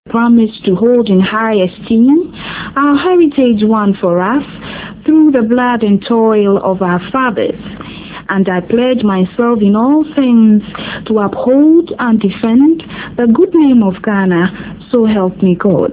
promised to hold in high esteem, our heritage won for us through the blood and toil of our fathers. And I pledge myself in all things to uphold and defend the good name of Ghana, so help me God.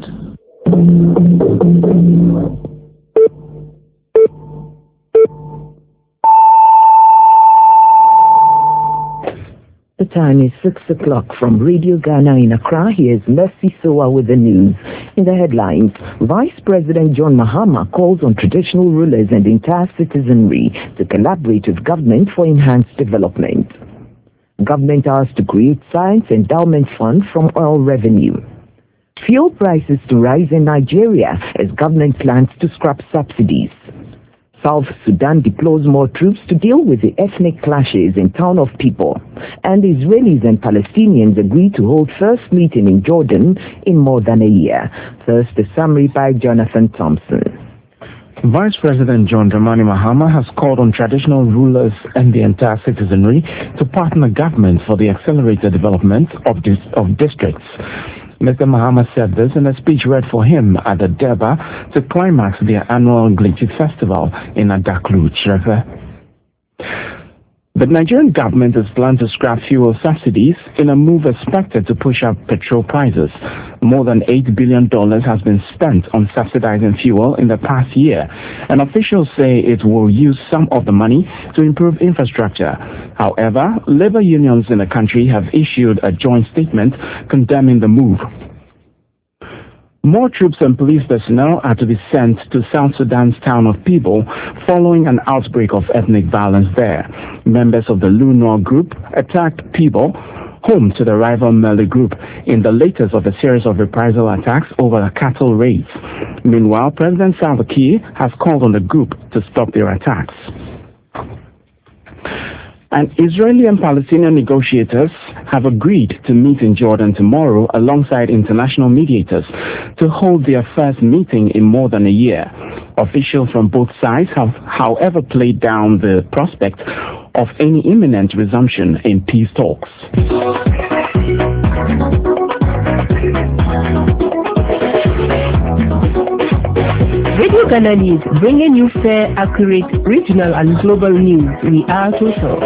The time is 6 o'clock from Radio Ghana in Accra. Here's Mercy Soa with the news. In the headlines, Vice President John Mahama calls on traditional rulers and the entire citizenry to collaborate with government for enhanced development. Government asked to create Science Endowment Fund from oil revenue. Fuel prices to rise in Nigeria as government plans to scrap subsidies. South Sudan deploys more troops to deal with the ethnic clashes in Town of People. And Israelis and Palestinians agree to hold first meeting in Jordan in more than a year. First, the summary by Jonathan Thompson. Vice President John Dramani Mahama has called on traditional rulers and the entire citizenry to partner government for the accelerated development of districts. Mr. Mahama said this in a speech read for him at the Durban to climax their annual Glitchy Festival in Adaklu, Chireve. The Nigerian government is planning to scrap fuel subsidies in a move expected to push up petrol prices. More than $8 billion has been spent on subsidizing fuel in the past year, and officials say it will use some of the money to improve infrastructure. However, labor unions in the country have issued a joint statement condemning the move. More troops and police personnel are to be sent to South Sudan's Town of People following an outbreak of ethnic violence there. Members of the Lunor group attacked People, home to the rival Mali group, in the latest of a series of reprisal attacks over cattle raids. Meanwhile, President Salva Kiir has called on the group to stop their attacks. And Israeli and Palestinian negotiators have agreed to meet in Jordan tomorrow alongside international mediators to hold their first meeting in more than a year. Officials from both sides have, however, played down the prospect of any imminent resumption in peace talks. Radio Ghana News, bringing you fair, accurate, regional and global news. We are Total.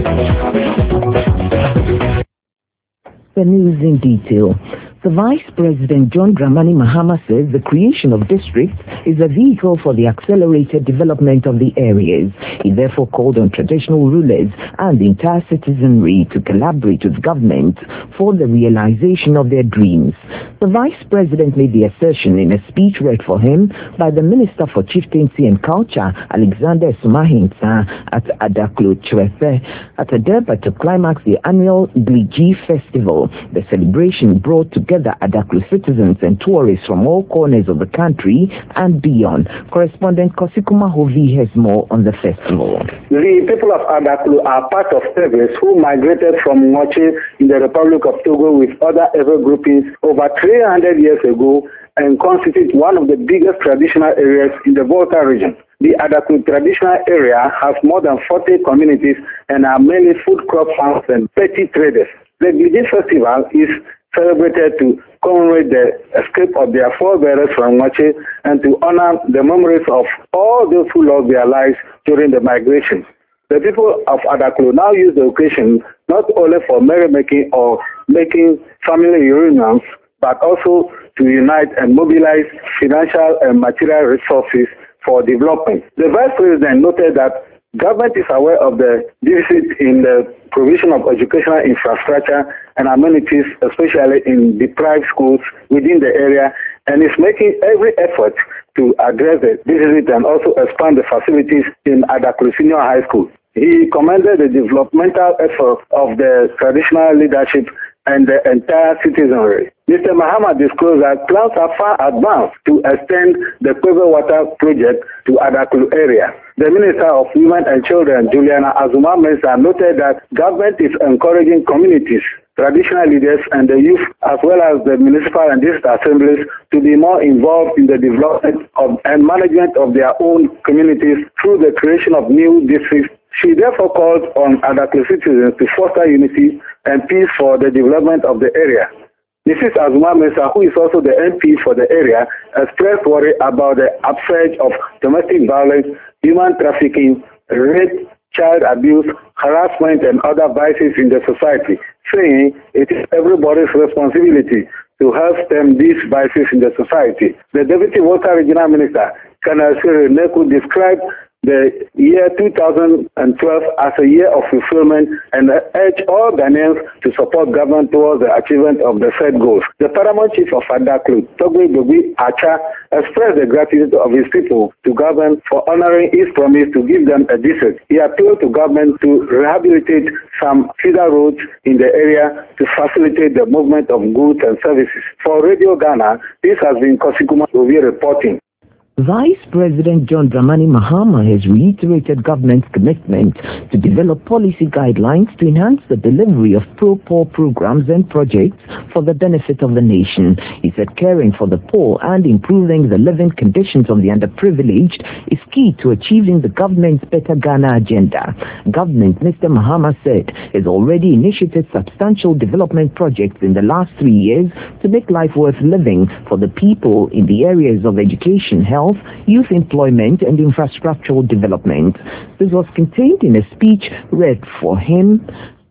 The news in detail. The Vice President John Dramani Mahama says the creation of districts is a vehicle for the accelerated development of the areas. He therefore called on traditional rulers and the entire citizenry to collaborate with government for the realization of their dreams. The Vice President made the assertion in a speech read for him by the Minister for Chieftaincy and Culture, Alexander Sumahinsa, at Adaklu Chireve, at Durban to climax the annual Glitchy Festival. The celebration brought together Adaklu citizens and tourists from all corners of the country and beyond. Correspondent Kosikuma Hovi has more on the festival. The people of Adaklu are part of Teves who migrated from Moche in the Republic of Togo with other Ewe groupings over 300 years ago and constitute one of the biggest traditional areas in the Volta region. The Adaklu traditional area has more than 40 communities and are mainly food crop farms and petty traders. The Glitchy Festival is celebrated to commemorate the escape of their forebears from Moche and to honor the memories of all those who lost their lives during the migration. The people of Adaklu now use the occasion not only for merrymaking or making family reunions, but also to unite and mobilize financial and material resources for development. The Vice President noted that government is aware of the deficit in the provision of educational infrastructure and amenities, especially in deprived schools within the area, and is making every effort to address the deficit and also expand the facilities in Adaklu Senior High School. He commended the developmental efforts of the traditional leadership and the entire citizenry. Mr. Mahama disclosed that plans are far advanced to extend the Kwebe Water project to Adaklu area. The Minister of Women and Children, Juliana Azuma Mensah, noted that government is encouraging communities, traditional leaders and the youth, as well as the municipal and district assemblies, to be more involved in the development of and management of their own communities through the creation of new districts. She therefore called on Adaklu citizens to foster unity and peace for the development of the area. Mrs. Azuma Mensah, who is also the MP for the area, expressed worry about the upsurge of domestic violence, human trafficking, rape, child abuse, harassment, and other vices in the society, saying it is everybody's responsibility to help stem these vices in the society. The Deputy Volta Regional Minister, Colonel Cyril Neku, described the year 2012 as a year of fulfillment and urged all Ghanaians to support government towards the achievement of the said goals. The paramount chief of Adaklu, Togbe Dobi Acha, expressed the gratitude of his people to government for honoring his promise to give them a district. He appealed to government to rehabilitate some feeder roads in the area to facilitate the movement of goods and services. For Radio Ghana, this has been Kosikuma Ovi reporting. Vice President John Dramani Mahama has reiterated government's commitment to develop policy guidelines to enhance the delivery of pro-poor programs and projects for the benefit of the nation. He said caring for the poor and improving the living conditions of the underprivileged is key to achieving the government's Better Ghana agenda. Government, Mr. Mahama said, has already initiated substantial development projects in the last 3 years to make life worth living for the people in the areas of education, health, youth employment, and infrastructural development. This was contained in a speech read for him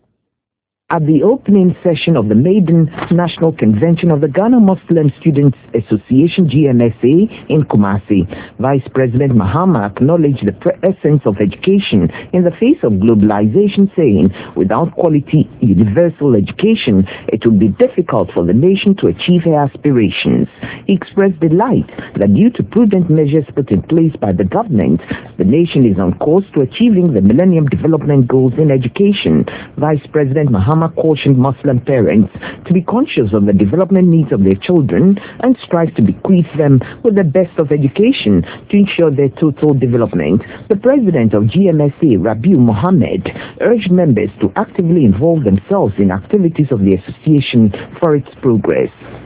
at the opening session of the maiden National Convention of the Ghana Muslim Students Association, GMSA, in Kumasi. Vice President Mahama acknowledged the essence of education in the face of globalization, saying, without quality universal education, it would be difficult for the nation to achieve her aspirations. He expressed delight that due to prudent measures put in place by the government, the nation is on course to achieving the Millennium Development Goals in education. Vice President Mahama cautioned Muslim parents to be conscious of the development needs of their children and strive to bequeath them with the best of education to ensure their total development. The president of GMSA, Rabiu Mohammed, urged members to actively involve themselves in activities of the association for its progress.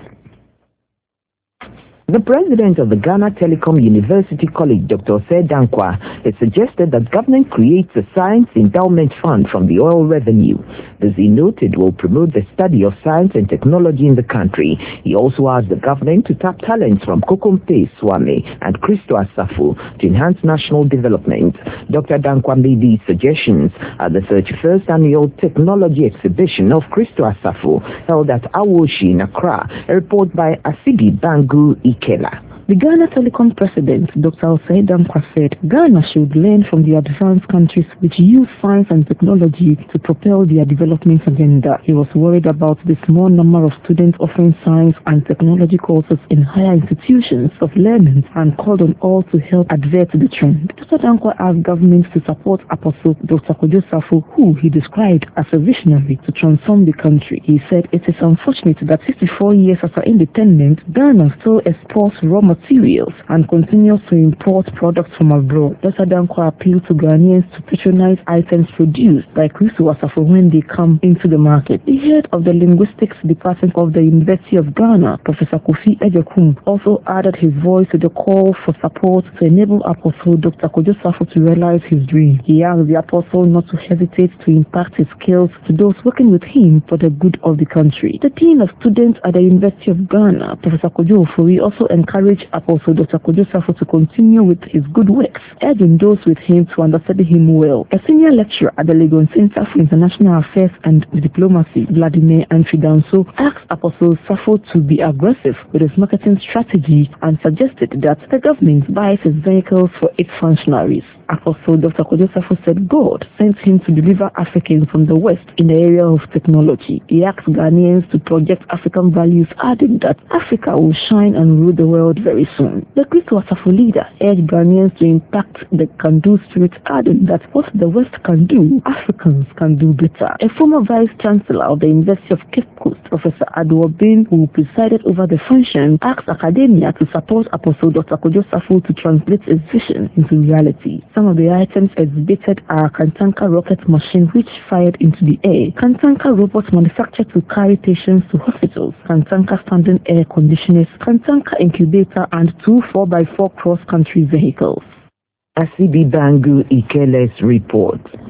The president of the Ghana Telecom University College, Dr. Osei Dankwa, has suggested that government creates a science endowment fund from the oil revenue. This, he noted, will promote the study of science and technology in the country. He also asked the government to tap talents from Kokompe Swame and Christo Asafo to enhance national development. Dr. Dankwa made these suggestions at the 31st Annual Technology Exhibition of Christo Asafo held at Awoshi in Accra, a report by Asibi Bangu Ikela. The Ghana Telecom president, Dr. Osei Dankwa, said Ghana should learn from the advanced countries which use science and technology to propel their development agenda. He was worried about the small number of students offering science and technology courses in higher institutions of learning and called on all to help advert the trend. Dr. Dankwa asked governments to support Apostle Dr. Kojo Safo, who he described as a visionary to transform the country. He said it is unfortunate that 64 years after independence, Ghana still exports raw materials and continues to import products from abroad. Dr. Dankwa appealed to Ghanaians to patronize items produced by Christo Asafo when they come into the market. The head of the Linguistics Department of the University of Ghana, Professor Kofi Ejekum, also added his voice to the call for support to enable Apostle Dr. Kojo Safo to realize his dream. He asked the Apostle not to hesitate to impact his skills to those working with him for the good of the country. The Dean of Students at the University of Ghana, Professor Kojo Ofori, also encouraged Apostle Dr. Kojo Safo to continue with his good works, urging those with him to understudy him well. A senior lecturer at the Legon Center for International Affairs and Diplomacy, Vladimir Anfidanso, asked Apostle Safo to be aggressive with his marketing strategy and suggested that the government buys his vehicles for its functionaries. Apostle Dr. Kojo Safo said God sent him to deliver Africans from the West in the area of technology. He asked Ghanaians to project African values, adding that Africa will shine and rule the world very soon. The Christo Asafo leader urged Ghanaians to impact the can-do spirit, adding that what the West can do, Africans can do better. A former Vice Chancellor of the University of Cape Coast, Professor Adwobin, who presided over the function, asked academia to support Apostle Dr. Kojo Safo to translate his vision into reality. Some of the items exhibited are Kantanka rocket machine which fired into the air, Kantanka robots manufactured to carry patients to hospitals, Kantanka standing air conditioners, Kantanka incubator, and 2 4x4 cross-country vehicles. Asibi Bangu Ikele's report.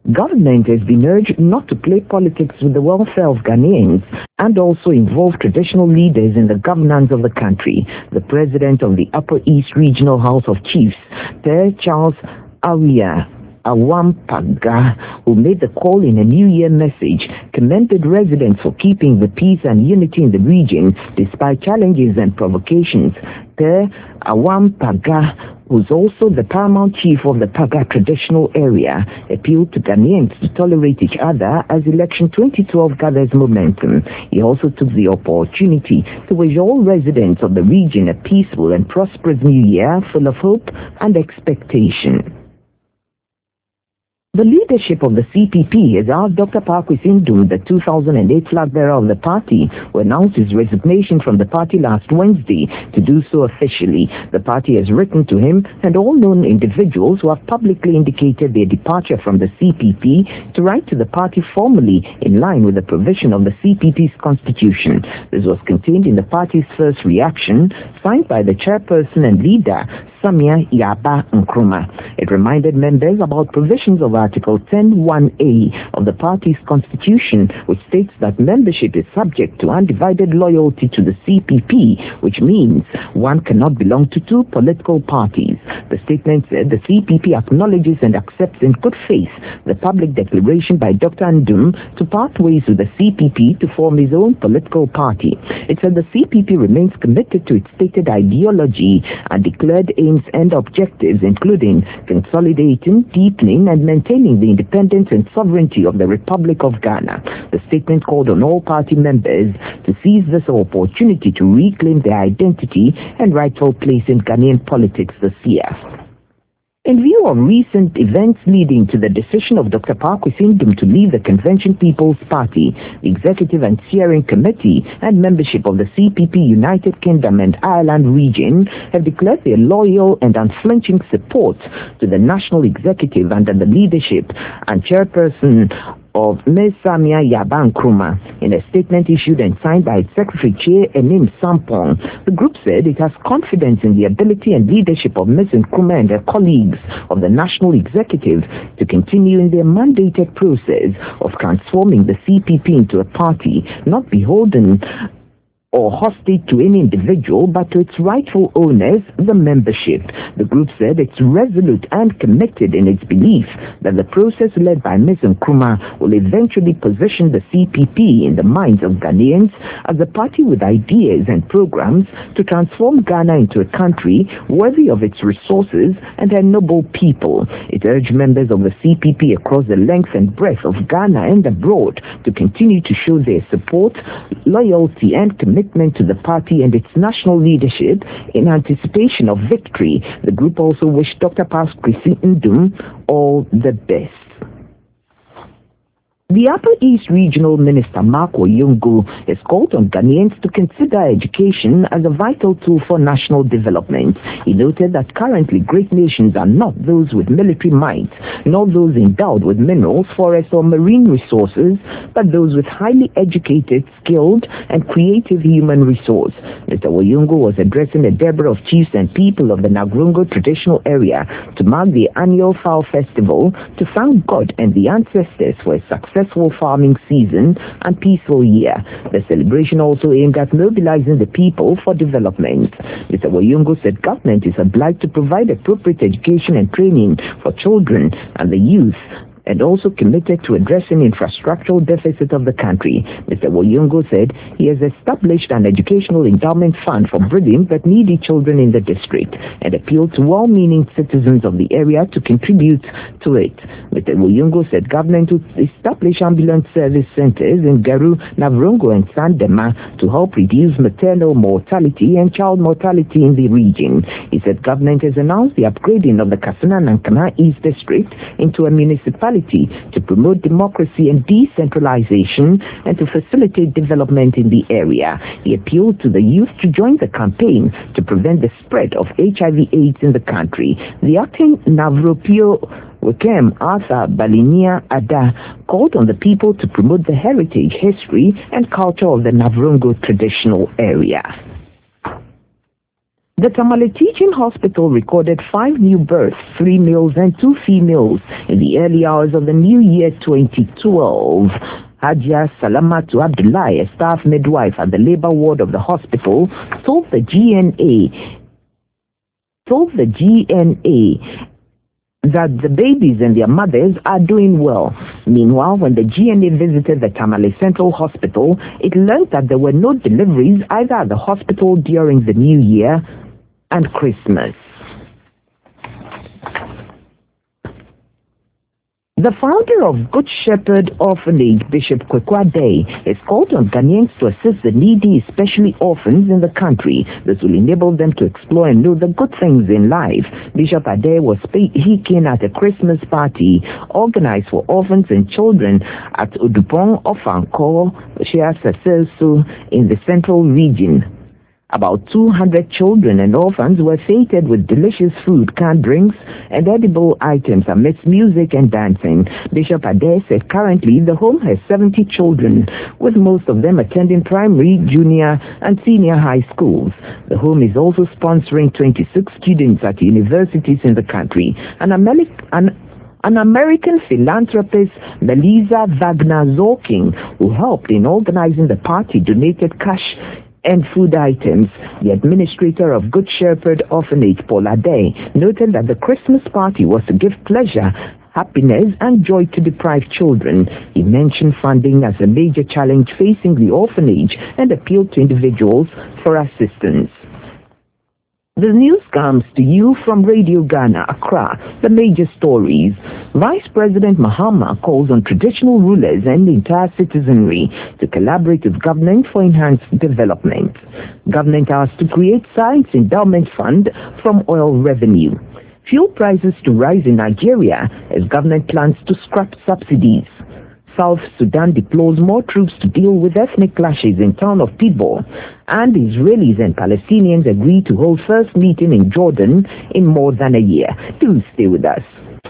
Government has been urged not to play politics with the welfare of Ghanaians and also involve traditional leaders in the governance of the country. The president of the Upper East Regional House of Chiefs, Per Charles Awampaga, who made the call in a New Year message, commended residents for keeping the peace and unity in the region despite challenges and provocations. Per Awampaga, who's also the paramount chief of the Paga traditional area, appealed to Ghanaians to tolerate each other as election 2012 gathers momentum. He also took the opportunity to wish all residents of the region a peaceful and prosperous new year full of hope and expectation. The leadership of the CPP has asked Dr. Pakwesi Nduom, the 2008 flag bearer of the party, who announced his resignation from the party last Wednesday, to do so officially. The party has written to him and all known individuals who have publicly indicated their departure from the CPP to write to the party formally in line with the provision of the CPP's constitution. This was contained in the party's first reaction, signed by the chairperson and leader, Samia Yaba Nkrumah. It reminded members about provisions of Article 10(1)(a) of the party's constitution, which states that membership is subject to undivided loyalty to the CPP, which means one cannot belong to two political parties. The statement said the CPP acknowledges and accepts in good faith the public declaration by Dr. Nduom to part ways with the CPP to form his own political party. It said the CPP remains committed to its stated ideology and declared aims and objectives, including consolidating, deepening, and maintaining the independence and sovereignty of the Republic of Ghana. The statement called on all party members to seize this opportunity to reclaim their identity and rightful place in Ghanaian politics this year. In view of recent events leading to the decision of Dr. Pakwesi Nduom to leave the Convention People's Party, the Executive and Steering Committee and membership of the CPP United Kingdom and Ireland region have declared their loyal and unflinching support to the National Executive under the leadership and chairperson of Ms. Samia Yaba Nkrumah. In a statement issued and signed by its Secretary Chair Enim Sampong, the group said it has confidence in the ability and leadership of Ms. Nkrumah and her colleagues of the National Executive to continue in their mandated process of transforming the CPP into a party not beholden or hostage to any individual, but to its rightful owners, the membership. The group said it's resolute and committed in its belief that the process led by Ms. Nkrumah will eventually position the CPP in the minds of Ghanaians as a party with ideas and programs to transform Ghana into a country worthy of its resources and a noble people. It urged members of the CPP across the length and breadth of Ghana and abroad to continue to show their support, loyalty, and commitment to the party and its national leadership in anticipation of victory. The group also wished Dr. Pakwesi Nduom all the best. The Upper East Regional Minister Mark Oyungu has called on Ghanaians to consider education as a vital tool for national development. He noted that currently great nations are not those with military might, nor those endowed with minerals, forests, or marine resources, but those with highly educated, skilled, and creative human resource. Mr. Oyungu was addressing a Deborah of chiefs and people of the Navrongo traditional area to mark the annual Fowl Festival to thank God and the ancestors for a successful farming season and peaceful year. The celebration also aimed at mobilizing the people for development. Mr. Oyungu said government is obliged to provide appropriate education and training for children and the youth, and also committed to addressing infrastructural deficit of the country. Mr. Oyungu said he has established an educational endowment fund for brilliant but needy children in the district and appealed to well-meaning citizens of the area to contribute to it. Mr. Oyungu said government would establish ambulance service centers in Garu, Navrongo, and Sandema to help reduce maternal mortality and child mortality in the region. He said government has announced the upgrading of the Kasana Nankana East District into a municipality to promote democracy and decentralization and to facilitate development in the area. He appealed to the youth to join the campaign to prevent the spread of HIV/AIDS in the country. The acting Navropio Wekem Arthur Balinia Ada called on the people to promote the heritage, history, and culture of the Navrongo traditional area. The Tamale Teaching Hospital recorded 5 new births, 3 males and 2 females, in the early hours of the new year 2012. Hajia Salamatu Abdullahi, a staff midwife at the labor ward of the hospital, told the GNA that the babies and their mothers are doing well. Meanwhile, when the GNA visited the Tamale Central Hospital, it learned that there were no deliveries either at the hospital during the New Year and Christmas. The founder of Good Shepherd Orphanage, Bishop Kwekwa Day, has called on Ghanaians to assist the needy, especially orphans in the country. This will enable them to explore and know the good things in life. Bishop Ade was speaking at a Christmas party organized for orphans and children at Udupong Ofanko, Shea Saselso in the Central Region. About 200 children and orphans were feted with delicious food, canned drinks, and edible items amidst music and dancing. Bishop Ade said currently the home has 70 children, with most of them attending primary, junior, and senior high schools. The home is also sponsoring 26 students at universities in the country. An American philanthropist, Melissa Wagner Zorking, who helped in organizing the party, donated cash and food items. The administrator of Good Shepherd Orphanage, Paul Ade, noted that the Christmas party was to give pleasure, happiness, and joy to deprived children. He mentioned funding as a major challenge facing the orphanage and appealed to individuals for assistance. The news comes to you from Radio Ghana, Accra. The major stories. Vice President Mahama calls on traditional rulers and the entire citizenry to collaborate with government for enhanced development. Government asked to create Science Endowment Fund from oil revenue. Fuel prices to rise in Nigeria as government plans to scrap subsidies. South Sudan deploys more troops to deal with ethnic clashes in town of Tibor, and Israelis and Palestinians agree to hold first meeting in Jordan in more than a year. Do stay with us.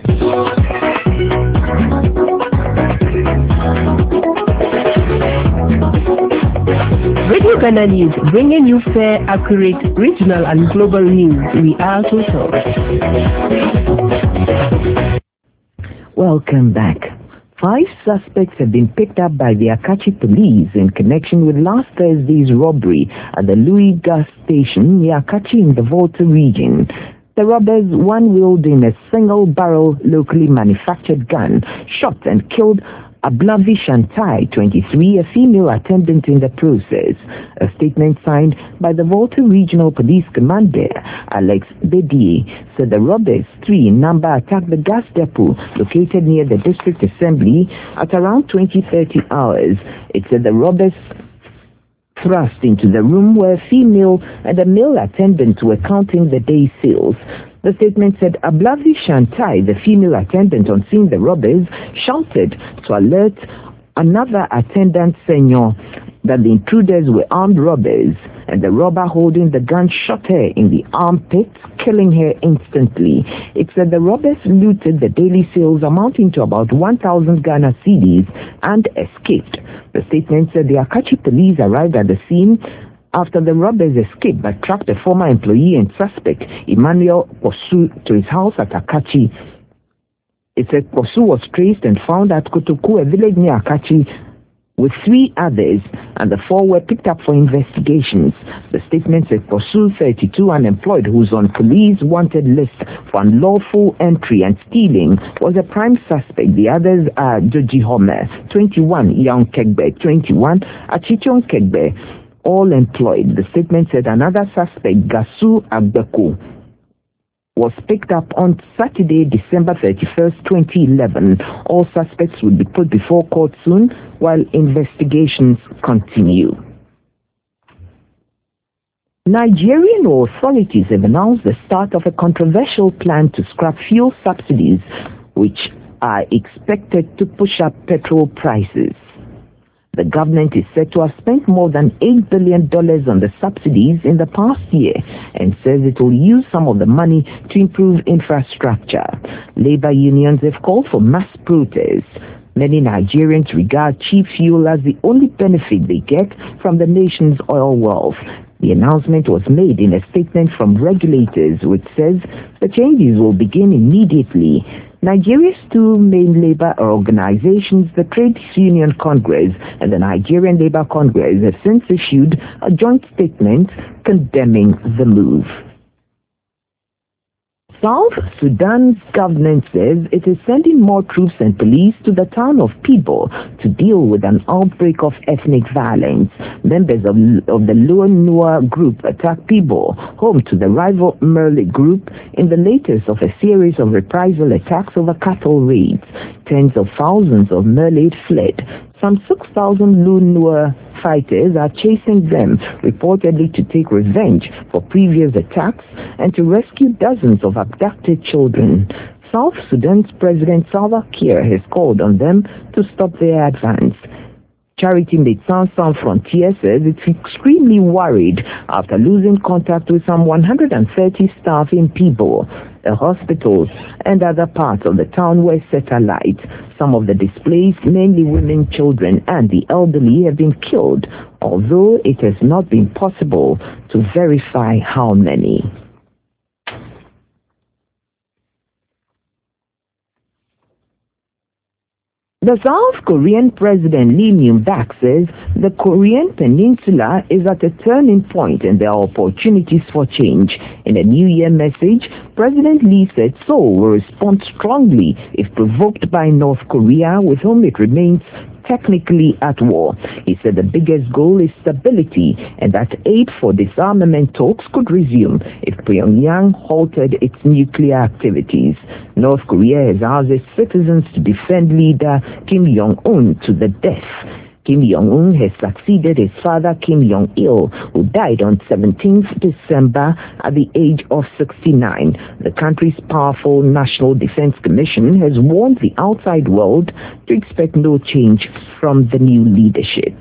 Radio Ghana News, bringing you fair, accurate, regional and global news. We are Total. Welcome back. 5 suspects have been picked up by the Akachi police in connection with last Thursday's robbery at the Louis gas station near Akachi in the Volta region. The robbers, one wielding a single-barrel locally manufactured gun, shot and killed Ablavi Shantai, 23, a female attendant in the process. A statement signed by the Volta Regional Police Commander, Alex Bedie, said the robbers, 3 in number, attacked the gas depot located near the district assembly at around 20:30 hours. It said the robbers thrust into the room where a female and a male attendant were counting the day's sales. The statement said Ablavi Shantai, the female attendant, on seeing the robbers, shouted to alert another attendant, Senor, that the intruders were armed robbers, and the robber holding the gun shot her in the armpit, killing her instantly. It said the robbers looted the daily sales amounting to about 1,000 Ghana cedis and escaped. The statement said the Akachi police arrived at the scene after the robbers escaped, but tracked a former employee and suspect, Emmanuel Posu, to his house at Akachi. It said Posu was traced and found at Kotoku, a village near Akachi, with 3 others, and the 4 were picked up for investigations. The statement said Posu, 32, unemployed, who's on police wanted list for unlawful entry and stealing, was a prime suspect. The others are Joji Homer, 21, Young Kegbe, 21, Achichon Kegbe, all employed. The statement said another suspect, Gasu Agbeko, was picked up on Saturday, December 31st, 2011. All suspects will be put before court soon while investigations continue. Nigerian authorities have announced the start of a controversial plan to scrap fuel subsidies, which are expected to push up petrol prices. The government is said to have spent more than $8 billion on the subsidies in the past year and says it will use some of the money to improve infrastructure. Labor unions have called for mass protests. Many Nigerians regard cheap fuel as the only benefit they get from the nation's oil wealth. The announcement was made in a statement from regulators which says the changes will begin immediately. Nigeria's two main labor organizations, the Trade Union Congress and the Nigerian Labor Congress, have since issued a joint statement condemning the move. South Sudan's government says it is sending more troops and police to the town of Pibo to deal with an outbreak of ethnic violence. Members of the Lower Nua group attacked Pibo, home to the rival Merle group, in the latest of a series of reprisal attacks over cattle raids. Tens of thousands of Merle fled. Some 6,000 Lunua fighters are chasing them, reportedly to take revenge for previous attacks and to rescue dozens of abducted children. South Sudan's President Salva Kiir has called on them to stop their advance. Charity Médecins Sans Frontières says it's extremely worried after losing contact with some 130 staff in Pibo. The hospitals and other parts of the town were set alight. Some of the displaced, mainly women, children, and the elderly, have been killed, although it has not been possible to verify how many. The South Korean President Lee Myung-bak says the Korean Peninsula is at a turning point and there are opportunities for change. In a New Year message, President Lee said Seoul will respond strongly if provoked by North Korea, with whom it remains technically at war. He said the biggest goal is stability and that aid for disarmament talks could resume if Pyongyang halted its nuclear activities. North Korea has asked its citizens to defend leader Kim Jong-un to the death. Kim Jong-un has succeeded his father Kim Jong-il, who died on 17th December at the age of 69. The country's powerful National Defense Commission has warned the outside world to expect no change from the new leadership.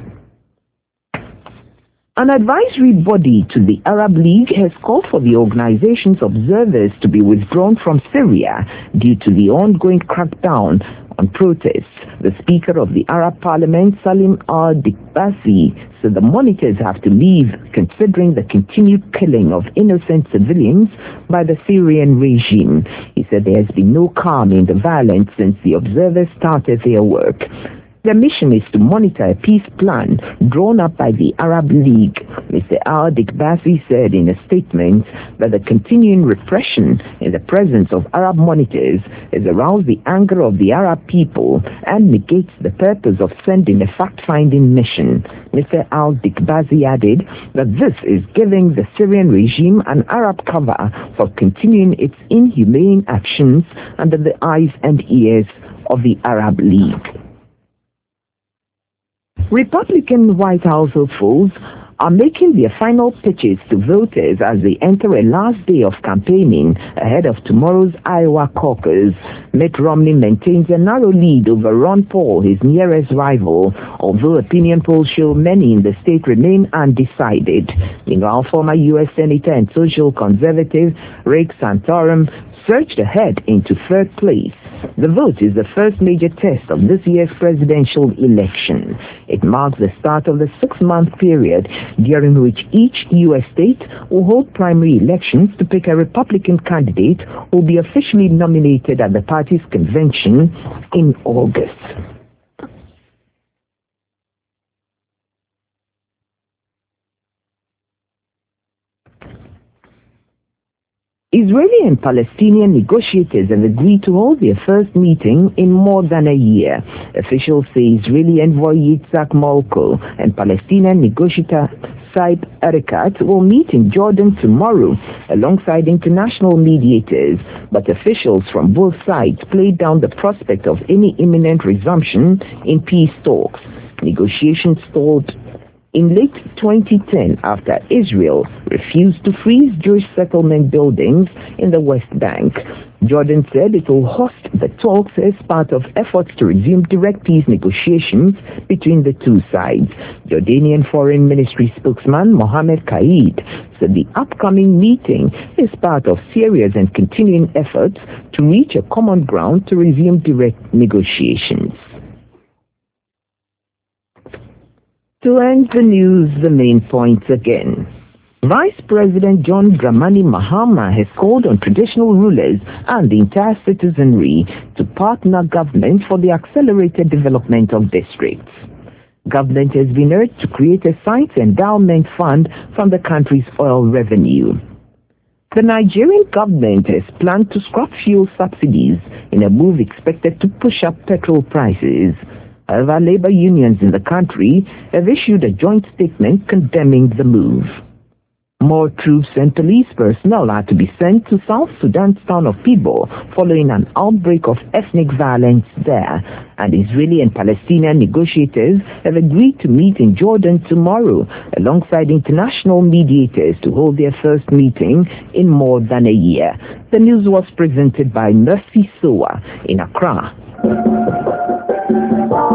An advisory body to the Arab League has called for the organization's observers to be withdrawn from Syria due to the ongoing crackdown on protests. The Speaker of the Arab Parliament, Salim al-Dikbasi, said the monitors have to leave considering the continued killing of innocent civilians by the Syrian regime. He said there has been no calm in the violence since the observers started their work. Their mission is to monitor a peace plan drawn up by the Arab League. Mr. al-Dikbasi said in a statement that the continuing repression in the presence of Arab monitors has aroused the anger of the Arab people and negates the purpose of sending a fact-finding mission. Mr. al-Dikbasi added that this is giving the Syrian regime an Arab cover for continuing its inhumane actions under the eyes and ears of the Arab League. Republican White House hopefuls are making their final pitches to voters as they enter a last day of campaigning ahead of tomorrow's Iowa caucus. Mitt Romney maintains a narrow lead over Ron Paul, his nearest rival, although opinion polls show many in the state remain undecided. Meanwhile, former U.S. Senator and social conservative Rick Santorum surged ahead into third place. The vote is the first major test of this year's presidential election. It marks the start of the 6-month period during which each U.S. state will hold primary elections to pick a Republican candidate who will be officially nominated at the party's convention in August. Israeli and Palestinian negotiators have agreed to hold their first meeting in more than a year. Officials say Israeli envoy Yitzhak Molko and Palestinian negotiator Saib Erekat will meet in Jordan tomorrow alongside international mediators, but officials from both sides played down the prospect of any imminent resumption in peace talks. Negotiations stalled in late 2010 after Israel refused to freeze Jewish settlement buildings in the West Bank. Jordan said it will host the talks as part of efforts to resume direct peace negotiations between the two sides. Jordanian Foreign Ministry spokesman Mohammed Qaid said the upcoming meeting is part of serious and continuing efforts to reach a common ground to resume direct negotiations. To end the news, the main points again. Vice President John Dramani Mahama has called on traditional rulers and the entire citizenry to partner government for the accelerated development of districts. Government has been urged to create a site endowment fund from the country's oil revenue. The Nigerian government has planned to scrap fuel subsidies in a move expected to push up petrol prices. However, labor unions in the country have issued a joint statement condemning the move. More troops and police personnel are to be sent to South Sudan's town of Pibo following an outbreak of ethnic violence there, and Israeli and Palestinian negotiators have agreed to meet in Jordan tomorrow alongside international mediators to hold their first meeting in more than a year. The news was presented by Mercy Sowa in Accra.